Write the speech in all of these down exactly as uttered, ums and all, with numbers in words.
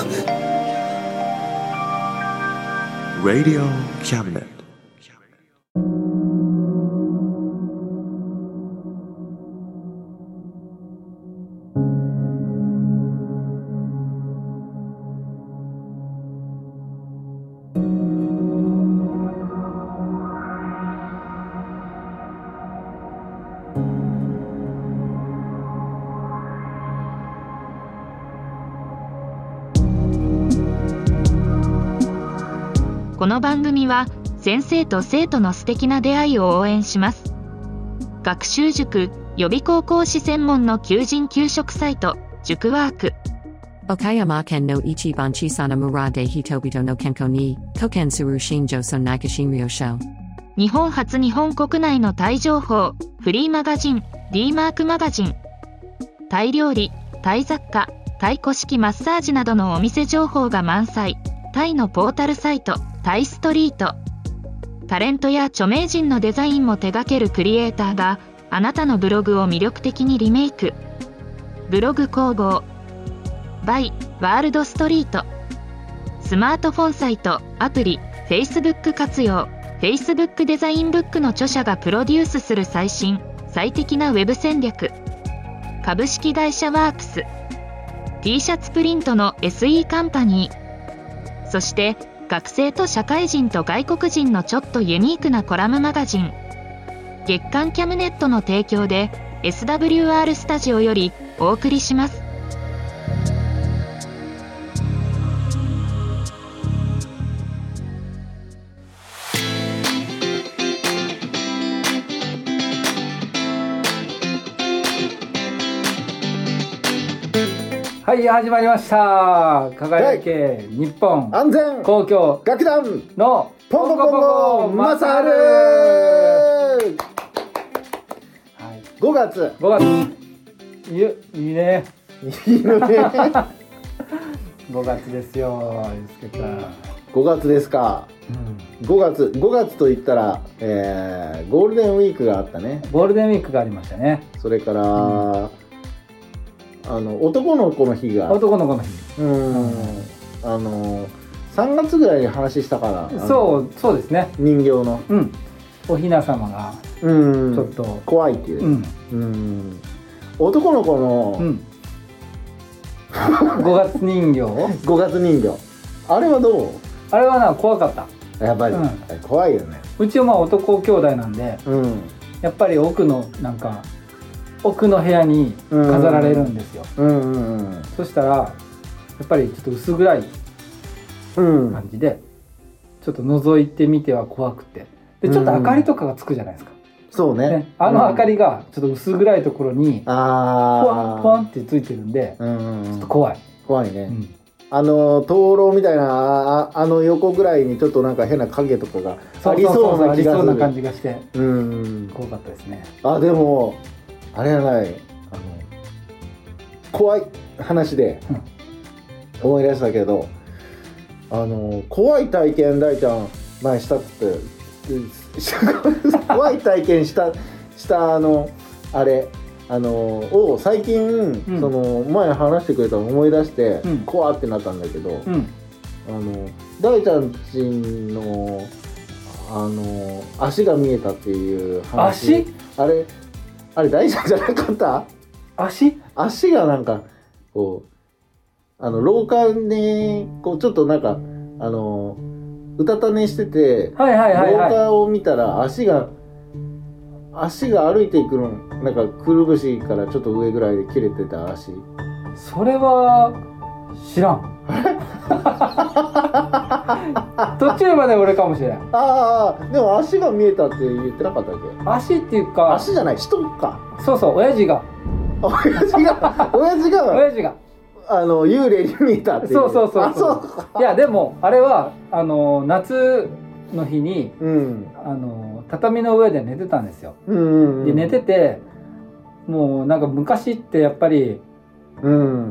Cabinet. Radio Cabinet. この番組は先生と生徒の素敵な出会いを応援します。学習塾予備校講師専門の求人・求職サイト塾ワーク。 岡山県の一番小さな村で人々の健康に貢献する新庄村内診療所。 日本初日本国内のタイ情報フリーマガジン D マークマガジン。タイ料理、タイ雑貨、タイ古式マッサージなどのお店情報が満載。タイのポータルサイトタイストリート。タレントや著名人のデザインも手掛けるクリエイターがあなたのブログを魅力的にリメイク。ブログ工房 by ワールドストリート。スマートフォンサイトアプリ Facebook 活用。 Facebook デザインブックの著者がプロデュースする最新最適なウェブ戦略。株式会社ワークス。 T シャツプリントの エスイー カンパニー。そして学生と社会人と外国人のちょっとユニークなコラムマガジン月刊キャムネットの提供で エスダブリューアール スタジオよりお送りします。 はい、始まりました。輝け日本安全公共楽団のポンポコポコマサル。ごがつごがついい、いいねいいのねごがつですよ。ゆうすけさんごがつですか、うん、ごがつごがつといったら、えー、ゴールデンウィークがあったね。 ゴールデンウィークがありましたね。 それから、うんあの男の子の日が男の子の日うん、うん、あのさんがつぐらいに話したからそうそうですね。 人形の、 うん、お雛様がちょっと怖いっていう、うんうん、男の子の、うん、 ごがつ人形ごがつ人形あれはどう？ あれはな怖かった。 やっぱり、うん、怖いよね。 うちはまあ男兄弟なんで、うん、やっぱり奥のなんか奥の部屋に飾られるんですよ、うんうんうん、そしたらやっぱりちょっと薄暗い感じで、うん、ちょっと覗いてみては怖くてでちょっと明かりとかがつくじゃないですか、 うん、そうね、ねあの明かりがちょっと薄暗いところにポワンポワンってついてるんで、うんうん、ちょっと怖い怖いね、うん、あの灯籠みたいな あ, あの横ぐらいにちょっとなんか変な影とかがありそうな気がする。 ありそうな感じがして、 うん、 怖かったですね。 あでもあれはないあの怖い話で思い出したけど、うん、あの怖い体験大ちゃん前したって怖い体験したしたあのあれあのを最近、うん、その前話してくれたの思い出して、うん、怖ってなったんだけど、うん、あの大ちゃんちのあの足が見えたっていう話。 足？ あれあれ大ちゃんじゃなかった？ 足？ 足がなんかこうあの廊下にこうちょっとなんかあのうたた寝してて、 はいはいはいはい、 廊下を見たら足が足が歩いていくのなんかくるぶしからちょっと上ぐらいで切れてた足。 それは知らん途中まで俺かもしれない。 ああでも足が見えたって言ってなかったっけ？ 足っていうか足じゃない人か。 そうそう親父が親父が親父が親父があの幽霊に見えたっていう。 そうそうそうそういやでもあれはあの夏の日に、うん、あの畳の上で寝てたんですよ、うんうんうん、で寝ててもうなんか昔ってやっぱりうん、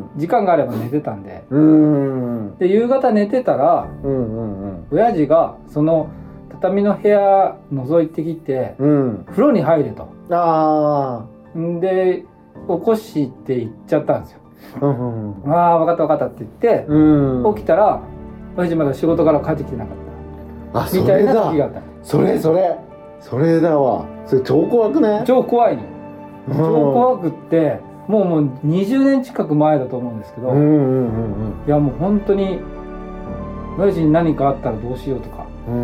時間があれば寝てたんで、うんうん、で夕方寝てたら、うんうんうん、親父がその畳の部屋覗いてきて、うん、風呂に入れと。あで起こして行っちゃったんですよ。 うんうん、 ああ分かった分かったって言って、うん、起きたら親父まだ仕事から帰ってきてなかったあみたいな時があった。 それそれそれだわ。それ超怖くね。 超怖いの、うん、超怖くってもうもうにじゅうねん近く前だと思うんですけど、うんうんうんうん、いやもう本当に親父に何かあったらどうしようとか、うん、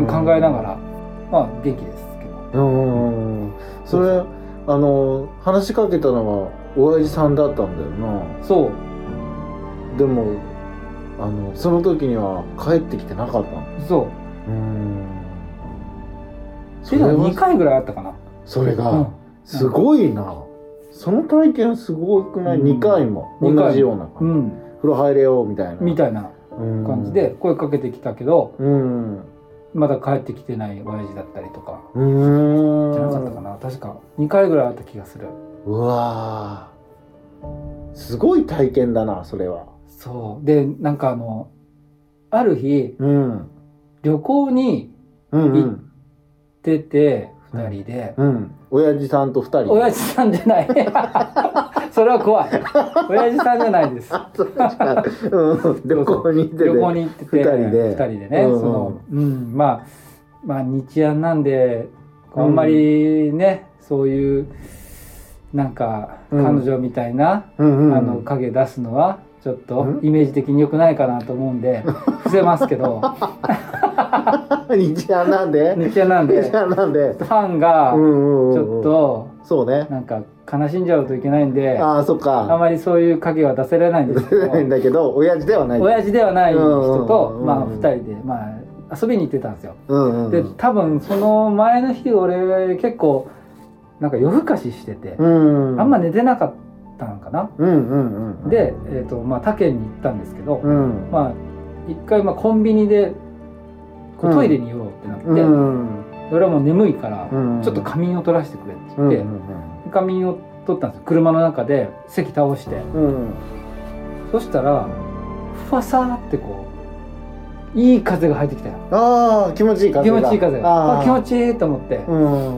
考えながらまあ元気ですけど、 うん、それあの話しかけたのは親父さんだったんだよな。 そうでもあのその時には帰ってきてなかったの。 そう、うん、それはにかいぐらいあったかな。 それが、うん、すごいな、うん、その体験すごくない、うん、にかいも同じような、うん、風呂入れようみたいなみたいな感じで声かけてきたけど、うん、まだ帰ってきてない親父だったりとか、うーんじゃなかったかな。確かにかいぐらいあった気がする。 うわーすごい体験だなそれは。 そうでなんかあのある日、うん、旅行に行ってて、うんうん、ふたりで、 うんうん、親父さんとふたり。 親父さんじゃないそれは怖い。親父さんじゃないです。 うん、旅行に行ってて旅行に行っててふたりでふたりでね、うんうんそのうん、まあまあ日安なんであんまりね、うん、そういうなんか彼女みたいな、うんうんうん、あの影出すのはちょっとイメージ的に良くないかなと思うんで伏せますけど日安なんで日安なんで日安なんでファンがちょっとそうねなんか悲しんじゃうといけないんで、 ああそっかあまりそういう影は出せれないんですけど、出せないんだけど親父ではない親父ではない人と、まあふたりでまあ遊びに行ってたんですよ。うんうん、で多分その前の日俺結構なんか夜更かししてて、うんうん、あんま寝てなかったのかな。うんうんうん、で、えーとまあ、他県に行ったんですけど、うん、まあ一回まあコンビニでこうトイレに寄ろうってなって、うんうん、俺はもう眠いからちょっと仮眠を取らせてくれって言って、うんうんうん、仮眠を取ったんですよ。車の中で席倒して、うん、そしたらふわさーってこういい風が入ってきたよ。 ああ気持ちいい風が気持ちいい風があ気持ちいいと思って、うん、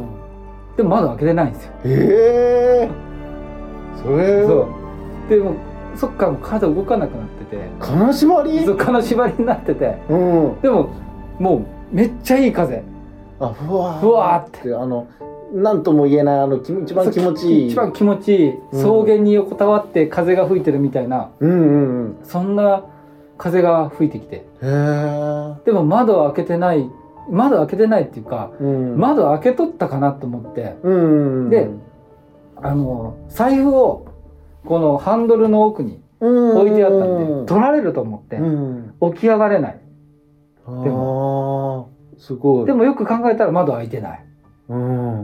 でも窓開けてないんですよ。 ええー、それそうでもそっからもう体動かなくなってて金縛りそう金縛りになってて、うん、でももうめっちゃいい風あふわーふわーってあのなんとも言えないあの一番気持ちいい一番気持ちいい、うん、草原に横たわって風が吹いてるみたいな、うんうんうん、そんな風が吹いてきて、へーでも窓開けてない窓開けてないっていうか、うん、窓開けとったかなと思って、うんうんうん、であの財布をこのハンドルの奥に置いてあったんで、うん、取られると思って、うん、起き上がれない。でもすごいでもよく考えたら窓開いてない、うん、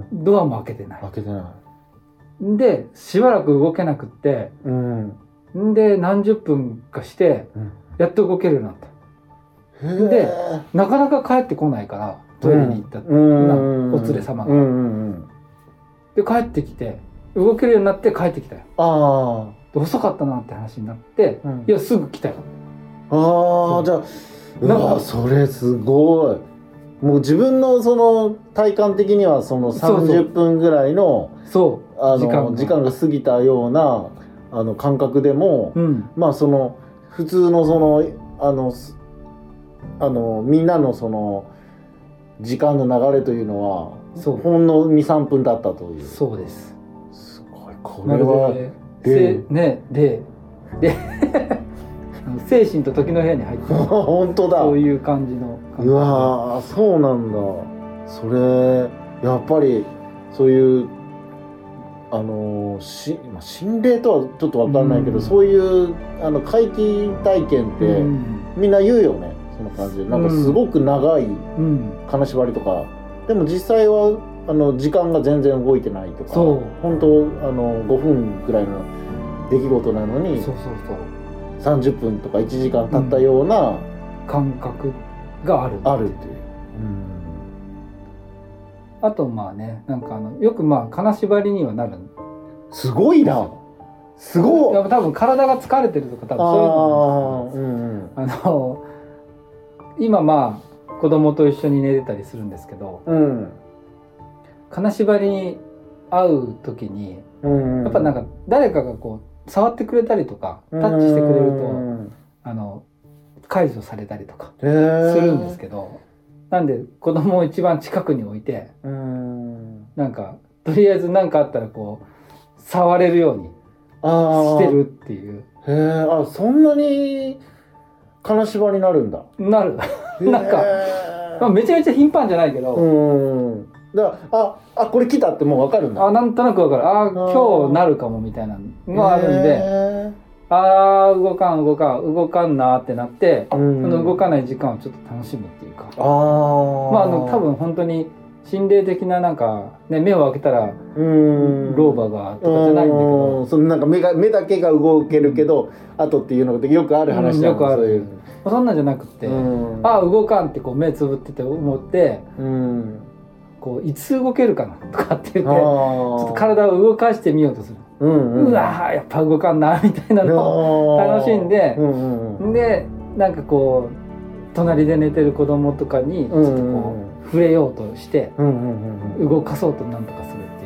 ドアも開けてない開けてないでしばらく動けなくって、うん、で何十分かしてやっと動けるようになった、うん、でなかなか帰ってこないからトイレに行った、うん、お連れ様が、うんうんうん、で帰ってきて動けるようになって帰ってきたよ。あ遅かったなって話になって、うん、いやすぐ来たよ。 ああじゃあうわそれすごい。もう自分のその体感的にはそのさんじゅっぷんぐらいの時間が過ぎたようなあの感覚でも、うん、まあその普通のそのあのあのみんなのその時間の流れというのはそうほんの にさんぷんだったという。 そうです。 すごいこれはでねでで精神と時の部屋に入って本当だそういう感じの感じ。 うわそうなんだ。それやっぱりそういうあのし心霊とはちょっと分かんないけど、うん、そういうあの怪奇体験って、うん、みんな言うよね。その感じでなんかすごく長い金縛りとか、うん、でも実際はあの時間が全然動いてないとか本当あのごふんぐらいの出来事なのにそうそうそうさんじゅっぷんとかいちじかん経ったような、うん、 感覚があるあるっていう、うん、 あとまあねなんかあのよくまあ金縛りにはなるすごいなすごい多分体が疲れてるとか多分そういうのなんですけど、うんうん、あの今まあ子供と一緒に寝てたりするんですけど、うん、金縛りに会う時に、うんうん、やっぱなんか誰かがこう触ってくれたりとかタッチしてくれるとあの解除されたりとかするんですけど、なんで子供を一番近くに置いて、うーんなんかとりあえず何かあったらこう触れるようにしてるっていう。 へー、あ、そんなに金縛りになるんだ。 なるなんか、まあ、めちゃめちゃ頻繁じゃないけど、うんだからああこれ来たってもう分かるんだ。 あなんとなく分かる。あ今日なるかもみたいなのがあるんで、あ動かん動かん動かんなってなって、うん、その動かない時間をちょっと楽しむっていうか、あ、まあ、あの多分本当に心霊的ななんか、ね、目を開けたらうん老婆がとかじゃないんだけど、 そのなんか 目が目だけが動けるけど、うん、後っていうのがよくある話だ、 うん、よくある。そんなんじゃなくて、あ動かんってこう目つぶってて思って、うんこういつ動けるかなとかって言ってちょっと体を動かしてみようとする、うんうん、うわーやっぱ動かんなみたいなのを楽しんで、うんうん、でなんかこう隣で寝てる子供とかにちょっとこう触れようとして動かそうとなんとかするっていう、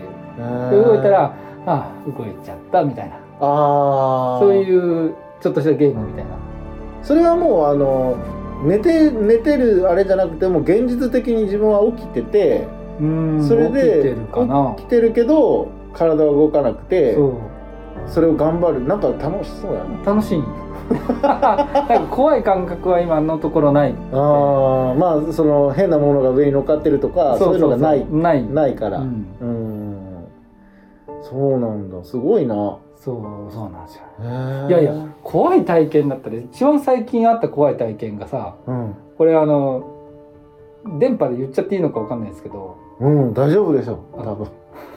で動いたらあ動いちゃったみたいな、あそういうちょっとしたゲームみたいな。 それはもうあの寝て寝てるあれじゃなくても現実的に自分は起きてて、うんそれで起きてるかな、起きてるけど体は動かなくて そ, それを頑張る。なんか楽しそうやね。 楽しいなんか怖い感覚は今のところない。 あまあその変なものが上に乗っかってるとかそういうのがないないないから、うん、うんそうなんだ、すごいな。 そうそうなんですよ。いやいや怖い体験だったら一番最近あった怖い体験がさ、うん、これあの電波で言っちゃっていいのか分かんないですけど、 うん大丈夫でしょ多分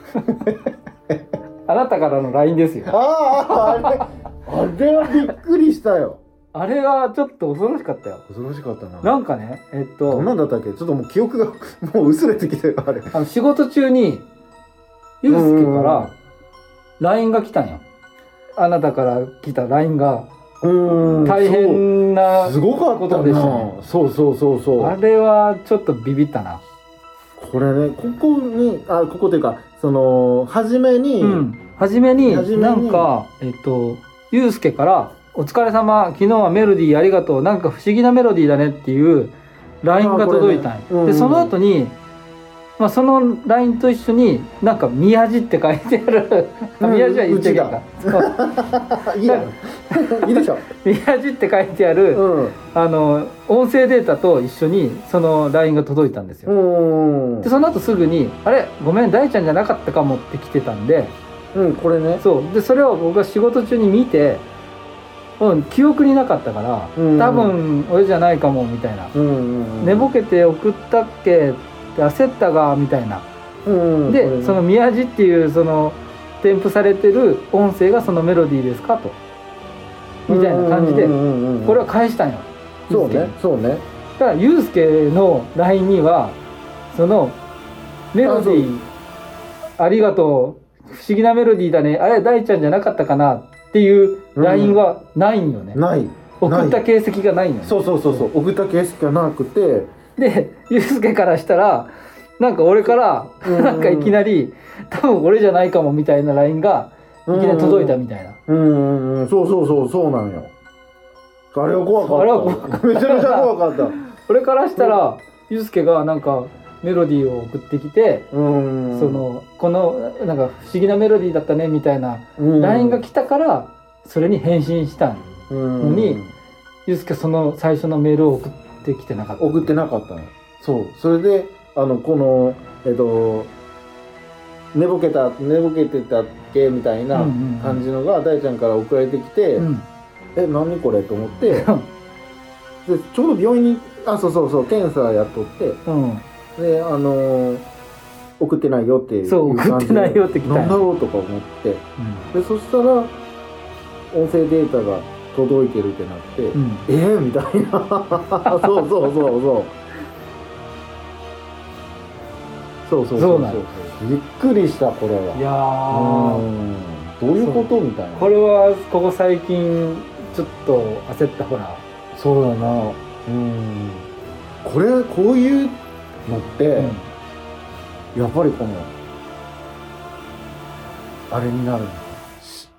あなたからの ライン ですよ。 あああれあれはびっくりしたよ。 あれはちょっと恐ろしかったよ。 恐ろしかったな。 なんかねえっとどんなんだったっけ、ちょっともう記憶がもう薄れてきてる。あれあの仕事中にゆうすけから ライン が来たんよ。あなたから来た ライン がうん大変なすごかったでしたね。そうそうそうそう。 あれはちょっとビビったな。 これねここにあここというかその初めに、うん、 初めになんかえっとゆうすけからお疲れ様昨日はメロディーありがとうなんか不思議なメロディーだねっていう ライン が届いたん、ねうんうん、でその後にまあ、その ライン と一緒になんか宮地って書いてある、うん、宮地は言っちゃいけないかいいやいいでしょ宮地って書いてある、うん、あの音声データと一緒にその ライン が届いたんですよ。うんでその後すぐにあれごめん大ちゃんじゃなかったかもって来てたんで、 うん、これねそうでそれを僕が仕事中に見て、うん、記憶になかったから、うん、多分俺じゃないかもみたいな、うんうんうん、寝ぼけて送ったっけ焦ったがみたいな、うんうん、で、ね、その宮地っていうその添付されてる音声がそのメロディーですかとみたいな感じでこれは返したんよ。 そうねそうね。 だからゆうすけの ライン にはそのメロディー あ, ありがとう不思議なメロディーだねあれ大ちゃんじゃなかったかなっていう ライン はないんよね、 うん、ない送った形跡がないんよね。 そうそうそうそう送った形跡がなくてでゆうすけからしたらなんか俺からなんかいきなり多分俺じゃないかもみたいな ライン がいきなり届いたみたいな。 うんうんうんそうそうそうそうなんよ。あれは怖かった。あれは怖かっためちゃめちゃ怖かった俺からしたらゆうすけがなんかメロディーを送ってきてうんそのこのなんか不思議なメロディーだったねみたいな ライン が来たからそれに返信したのにゆうすけその最初のメールを送ってできてなかった送ってなかったの。そうそれであのこのえっと寝ぼけた寝ぼけてたっけみたいな感じのが大ちゃんから送られてきて、うん、え何これと思ってでちょうど病院にあそうそうそう検査やっとって、うん、であの送ってないよっていうそう送ってないよって来たなんだろうとか思って、うん、でそしたら音声データが届いてるってなって、うん、えー、みたいなそうそうそうそうそうそうそうそうびっくりしたこれは。 いやーどういうことみたいな。 これはここ最近ちょっと焦ったほらそうだなうんこれこういうのって、うん、やっぱりこのあれになるの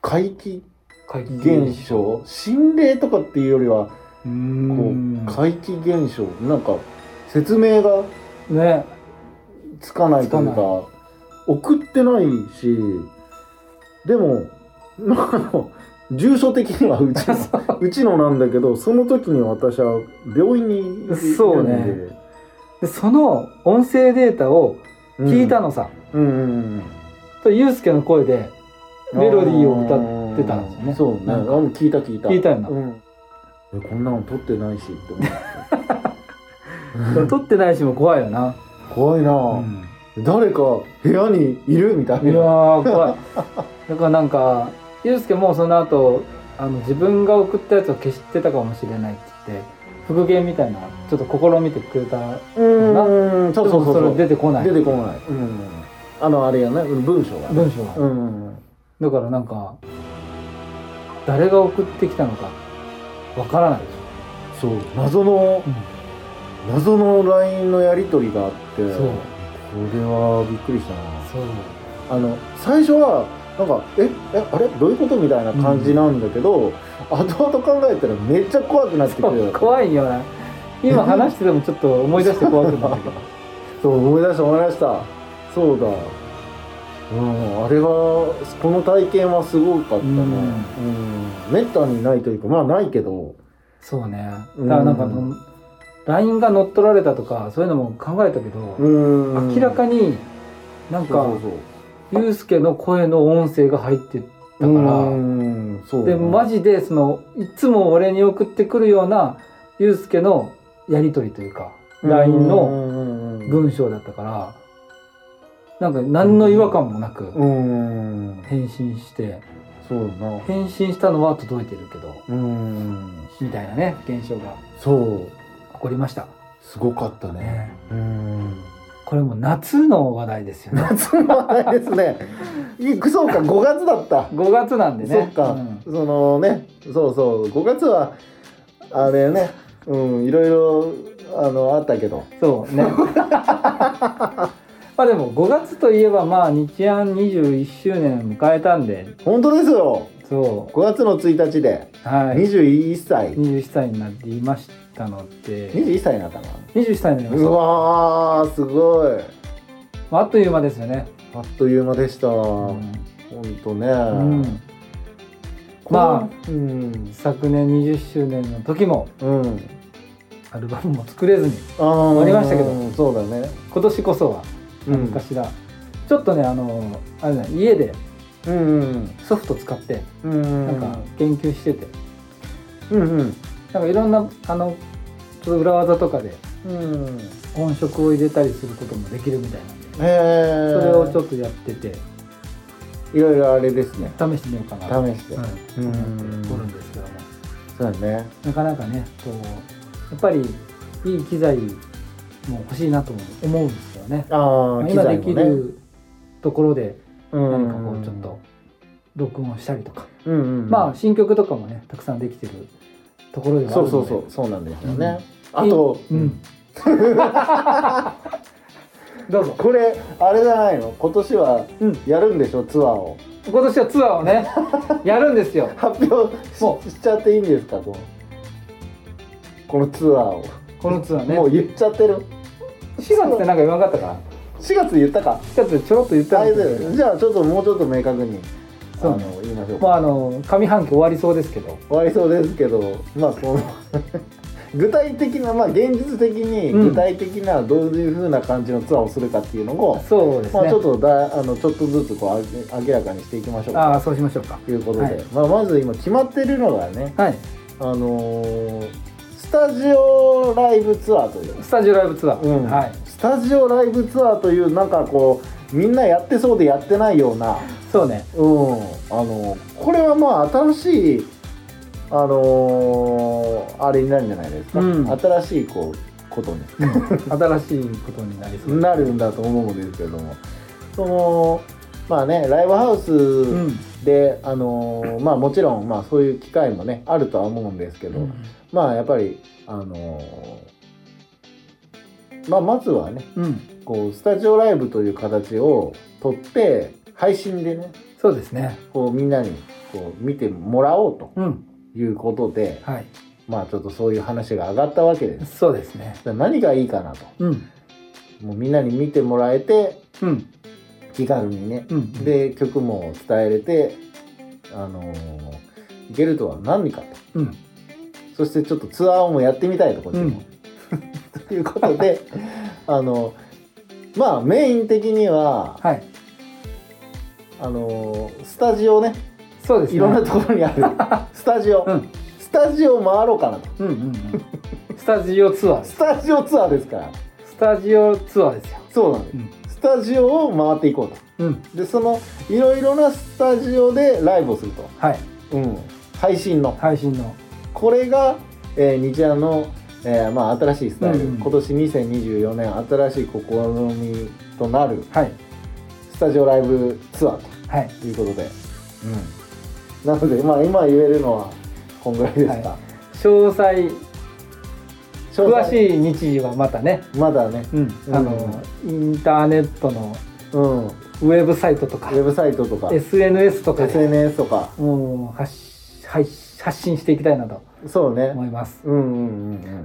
怪奇現象、心霊とかっていうよりはうーんこう怪奇現象、なんか説明がねつかないというか、送ってないし、でもなんか住所的にはうちのうちのなんだけど、その時に私は病院にいるんで、 そうね。でその音声データを聞いたのさ、 うんうんうん、 とユースケの声でメロディーを歌ってたんですよね。 そうね。あの聞いた聞いた。 聞いたよな。 うん、えこんなの撮ってないしって思って。 撮ってないしも怖いよな。 怖いな、うん、誰か部屋にいるみたいな。 いやー怖い。だからなんかユースケもその後あの自分が送ったやつを消してたかもしれないって言って復元みたいなちょっと試みてくれたのな。 うん、そうそうそう。 それ出てこない。 出てこない。うん、あのあれやね、文章が、ね。 文章が。うん。だからなんか誰が送ってきたのかわからないでしょ。そう、謎の、うん、謎の ライン のやり取りがあって、そう、これはびっくりしたな。そう。あの最初はなんかええあれどういうことみたいな感じなんだけど、うん、後々考えたらめっちゃ怖くなってくる。 怖いよな。今話しててもちょっと思い出して怖くなったけど。 そう思い出した思い出した。そうだ。うん、あれはこの体験はすごかったね。うん、うん、めったにないというかまあないけど。 そうね。だからなんか、うん、ライン が乗っ取られたとかそういうのも考えたけど、うん、明らかになんかユースケの声の音声が入ってたから、うんそう、ね、でマジでそのいつも俺に送ってくるようなユースケのやり取りというか ライン の文章だったから。なんか何の違和感もなく返信して、そうな返信したのは届いてるけどうんみたいなね現象がそう起こりました。 すごかったね。ねうんこれも夏の話題ですよね。 夏の話題ですね。そうかごがつだった。 ごがつなんでね。 そっか、うん、そのねそうそうごがつはあれねうんいろいろあのあったけどそうね。まあでもごがつといえばまあ日安にじゅういっしゅうねんを迎えたんで本当ですよ。 そうごがつのついたちで、はい、にじゅういっさいにじゅういっさいになっていましたのでにじゅういっさいになったのにじゅういっさいになりました。 うわーすごい、 まあ、あっという間ですよね。 あっという間でした、うん、ほんとね、うん、 まあ、うん、昨年にじゅっしゅうねんの時も、うん、アルバムも作れずに終わりましたけど、 そうだね今年こそは何かしら、うん、ちょっとねあのあれね家でソフト使って、うんうん、なんか研究してて、うんうん、なんかいろんなあのちょっと裏技とかで、うん、音色を入れたりすることもできるみたいなんで、へそれをちょっとやってていろいろあれですね試してみようかなと試して、うん、 うん撮るんですけども、 そうだねなかなかねこうやっぱりいい機材も欲しいなと思うんですよね。ああ、今できるところで何かこうちょっと録音したりとか、うんうんうん、まあ新曲とかもねたくさんできてるところではあるので、 そうそうそうそうなんですよね。うん、あと、うん、どうぞ。これあれじゃないの？今年はやるんでしょ、うん、ツアーを。 今年はツアーをねやるんですよ。 発表 し, もうしちゃっていいんですか？このこのツアーを。 このツアーね。 もう言っちゃってる。 しがつってなんか言わなかったかな。 しがつ言ったか。 しがつちょろっと言ったんですけど、 じゃあちょっともうちょっと明確にあの言いましょうか。 まああの上半期終わりそうですけど。 終わりそうですけど、まあその具体的なまあ現実的に具体的などういう風な感じのツアーをするかっていうのを、うん、そうですね。まあちょっとだあのちょっとずつこう明らかにしていきましょうか。 ああそうしましょうか。 ということで、 はい、 まあまず今決まってるのがね、はい、あのー、スタジオライブツアーというスタジオライブツアー、うん、はい。 スタジオライブツアーというなんかこうみんなやってそうでやってないようなそうね、 うん、あのこれはまあ新しいあのー、あれになるんじゃないですか、うん、新しいこうことに、 うん、新しいことになりそうなるんだと思うんですけども、そのまあねライブハウスで、うん、あのー、まあもちろんまあそういう機会もねあるとは思うんですけど、うん、まあやっぱりあのー、まあまずはね、うん、こうスタジオライブという形をとって配信でねそうですね。 こうみんなにこう見てもらおうということで、 うん、はい、 まあちょっとそういう話が上がったわけです。 そうですね。 何がいいかなと、うん、もうみんなに見てもらえて、うん、気軽にね、うん、で曲も伝えれて、あのー、いけるとは何かと、うん、そしてちょっとツアーもやってみたいとこっちも、うん、ということであのまあメイン的には、はい、あのー、スタジオね、 そうですね、 いろんなところにあるスタジオ、うん、スタジオ回ろうかなと、うんうんうん、 スタジオツアースタジオツアーですから、 スタジオツアーですよ。 そうなんです、うん、スタジオを回っていこうと、うん、でそのいろいろなスタジオでライブをすると、はい、うん、配信の配信のこれが、えー、日夜の、えーまあ、新しいスタイル、うんうん、今年にせんにじゅうよねん新しい試みとなる、はい、スタジオライブツアーということで、はい、うん、なので、まあ、今言えるのはこんぐらいですか、はい、 詳細詳しい日時はまたね、 まだね、 うん、あの、うん、インターネットの、うん、ウェブサイトとかウェブサイトとかエスエヌエス とかエスエヌエス とかもう発信していきたいなとそうね思います。 うんうんうんうん、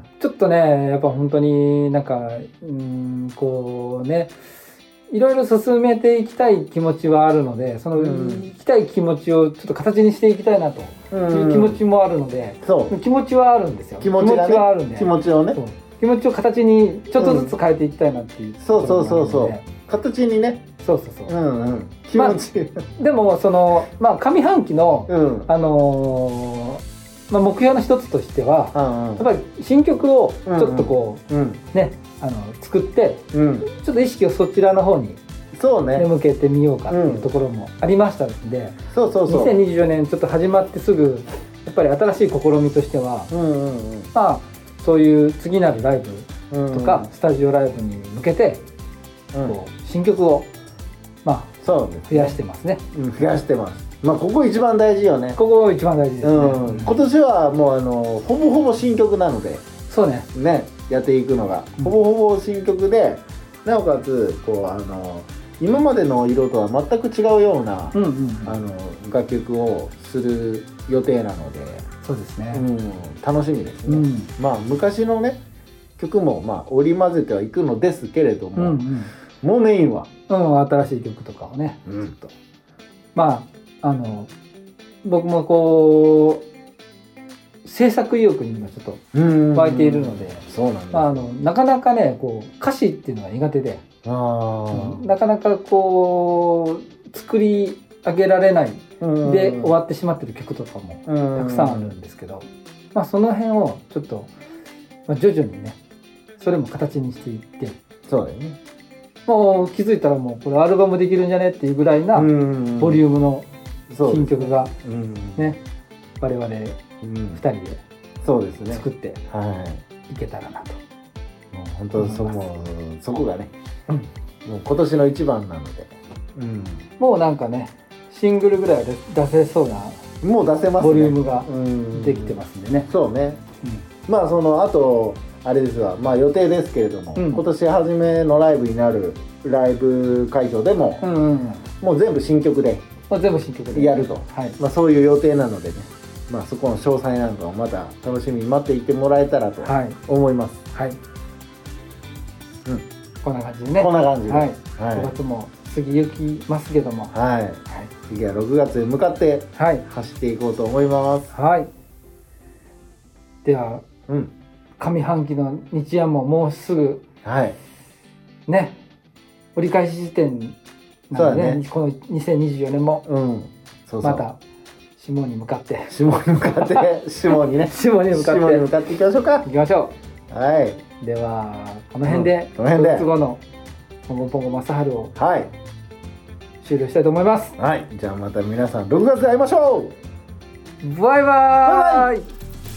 ちょっとねやっぱ本当になんかうんこうねいろいろ進めていきたい気持ちはあるので、その、うん、行きたい気持ちをちょっと形にしていきたいなという気持ちもあるので、うん、気持ちはあるんですよ。 気持ちがね、気持ちはあるんで、 気持ちをね、気持ちを形にちょっとずつ変えていきたいなっていう、うん、 そうそうそうそう形にね、 そうそうそう、 うんうん、気持ち、 まあ、でもそのまあ上半期の、うん、あのーまあ、目標の一つとしては、うんうん、やっぱり新曲をちょっとこう、うんうん、ねあの作って、うん、ちょっと意識をそちらの方にそうね向けてみようかっていうところもありましたので、うん、そうそうそうにせんにじゅうよねんちょっと始まってすぐやっぱり新しい試みとしては、うんうんうん、まあそういう次なるライブとか、うんうん、スタジオライブに向けて、うん、こう新曲をまあそうですね、増やしてますね、 うん、増やしてます。まあここ一番大事よね。 ここ一番大事ですね、 うん、今年はもうあのほぼほぼ新曲なのでそうねねやっていくのが、うん、ほぼほぼ新曲でなおかつこうあの今までの色とは全く違うような、うんうんうん、あの楽曲をする予定なのでそうですね、 うん、楽しみですね、うん、まあ昔のね曲もまあ織り交ぜてはいくのですけれども、うんうん、もうメインは、 うん、新しい曲とかをね、うん、とまああの僕もこう制作意欲に今ちょっと湧いているので、そうなんです、まあ、あのなかなかねこう歌詞っていうのが苦手で、あなかなかこう作り上げられないで終わってしまってる曲とかもたくさんあるんですけど、まあ、その辺をちょっと、まあ、徐々にねそれも形にしていってそうだよねもう気づいたらもうこれアルバムできるんじゃねっていうぐらいなボリュームの新曲がね、うん、我々ふたりで作っていけたらなと、 もう本当そもうそこがね、うん、もう今年の一番なので、 うん、もうなんかねシングルぐらいは出せそうなもう出せますねボリュームができてますんでね、 そうね、うん、まあそのあとあれですわ、まあ予定ですけれども、うん、今年初めのライブになるライブ会場でも、うんうんうん、もう全部新曲で全部新曲でやると、はい、まあ、そういう予定なのでね、まあ、そこの詳細なんかをまた楽しみに待っていてもらえたらと思います。はい、はい、 うん、こんな感じでね。 こんな感じで、はいはい、ごがつも過ぎ行きますけども、 はい、はい、次はろくがつへ向かって走っていこうと思います。 はい。では、うん、上半期の日夜ももうすぐ、はい、ね、折り返し時点なんで ね, ねこのにせんにじゅうよねんも、うん、そうそうまた下に向かって下に向かって下にね下に向かって下に向かっていきましょうか。 いきましょう。はい。 ではこの辺で、 うん、この辺でドイツ語のポンゴポンゴマサハルを終了したいと思います。 はい。じゃあまた皆さんろくがつで会いましょう。バイバイ。バイバイ。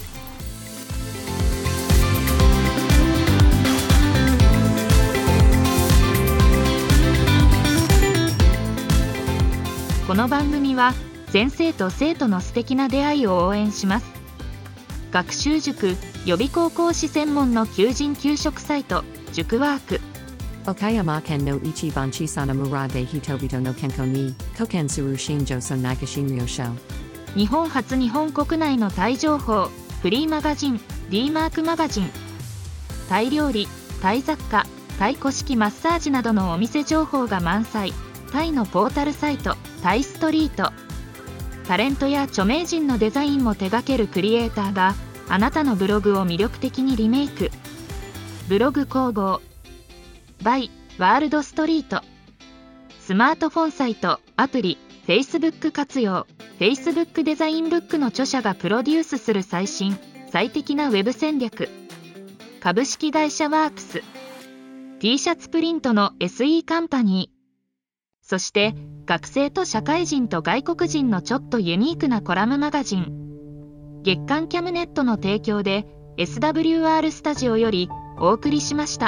この番組は先生と生徒の素敵な出会いを応援します。学習塾予備校講師専門の求人・求職サイト塾ワーク岡山県の一番小さな村で人々の健康に貢献する新庄村内診療所。 日本初日本国内のタイ情報フリーマガジン D マークマガジン。タイ料理、タイ雑貨、タイ古式マッサージなどのお店情報が満載。タイのポータルサイトタイストリート。タレントや著名人のデザインも手掛けるクリエイターがあなたのブログを魅力的にリメイク。ブログ工房 by ワールドストリート。スマートフォンサイト、アプリ、Facebook 活用。Facebook デザインブックの著者がプロデュースする最新、最適なウェブ戦略。株式会社ワークス。T シャツプリントの エスイー カンパニー。そして、学生と社会人と外国人のちょっとユニークなコラムマガジン。月刊キャムネットの提供で、エスダブリューアール スタジオよりお送りしました。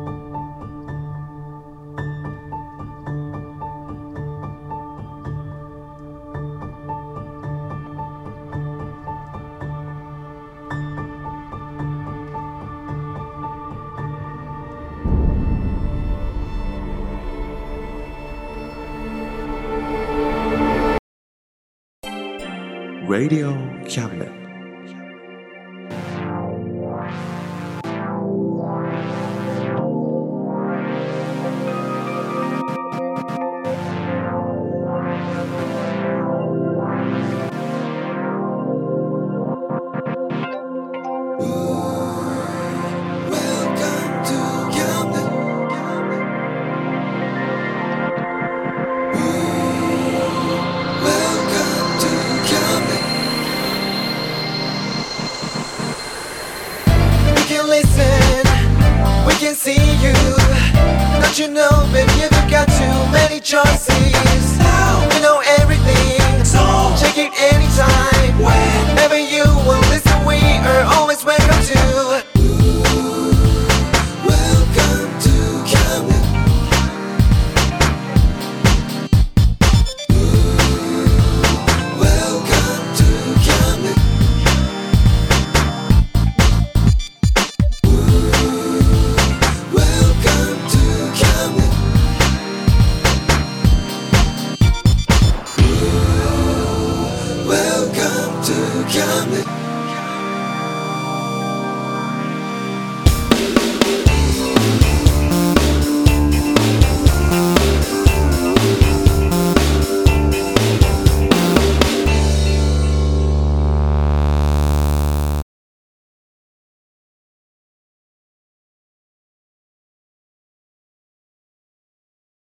Radio Cabinet. You know, baby, you've got too many choices.